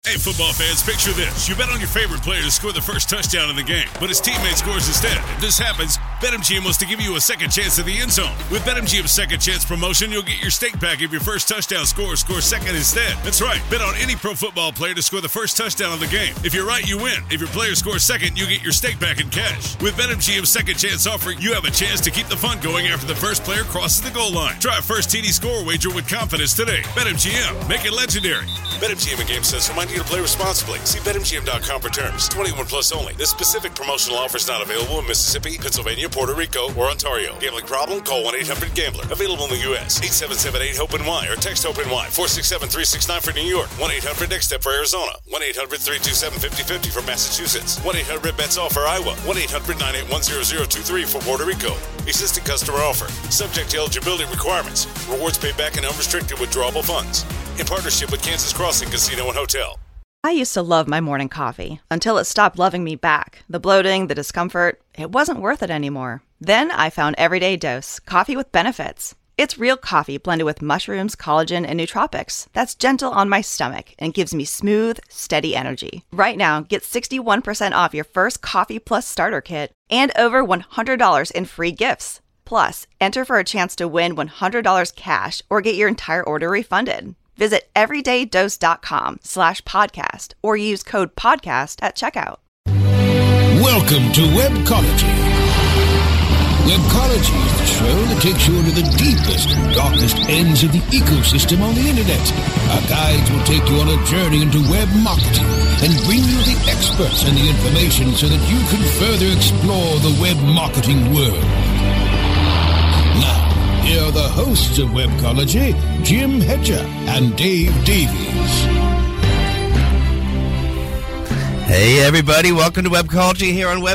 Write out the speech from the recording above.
Hey, football fans, picture this. You bet on your favorite player to score the first touchdown in the game, but his teammate scores instead. If this happens, BetMGM wants to give you a second chance at the end zone. With BetMGM's second chance promotion, you'll get your stake back if your first touchdown scores second instead. That's right. Bet on any pro football player to score the first touchdown of the game. If you're right, you win. If your player scores second, you get your stake back in cash. With BetMGM's second chance offer, you have a chance to keep the fun going after the first player crosses the goal line. Try a first TD score wager with confidence today. BetMGM. Make it legendary. BetMGM and GameSense remind you to play responsibly. See BetMGM.com for terms. 21 plus only. This specific promotional offer is not available in Mississippi, Pennsylvania, Puerto Rico, or Ontario. Gambling problem? Call 1-800-GAMBLER. Available in the U.S. 877-8-HOPE-NY or text HOPE-NY. 467-369 for New York. 1-800-NEXT-STEP for Arizona. 1-800-327-5050 for Massachusetts. 1-800-BETS-ALL for Iowa. 1-800-981-0023 for Puerto Rico. Existing customer offer. Subject to eligibility requirements. Rewards paid back in unrestricted withdrawable funds. In partnership with Kansas Crossing Casino and Hotel. I used to love my morning coffee until it stopped loving me back. The bloating, the discomfort, it wasn't worth it anymore. Then I found Everyday Dose, coffee with benefits. It's real coffee blended with mushrooms, collagen, and nootropics that's gentle on my stomach and gives me smooth, steady energy. Right now, get 61% off your first Coffee Plus starter kit and over $100 in free gifts. Plus, enter for a chance to win $100 cash or get your entire order refunded. Visit everydaydose.com/podcast or use code podcast at checkout. Welcome to Webcology. Webcology is the show that takes you into the deepest and darkest ends of the ecosystem on the internet. Our guides will take you on a journey into web marketing and bring you the experts and the information so that you can further explore the web marketing world. Now, here are the hosts of Webcology, Jim Hedger and Dave Davies. Hey, everybody. Welcome to Webcology here on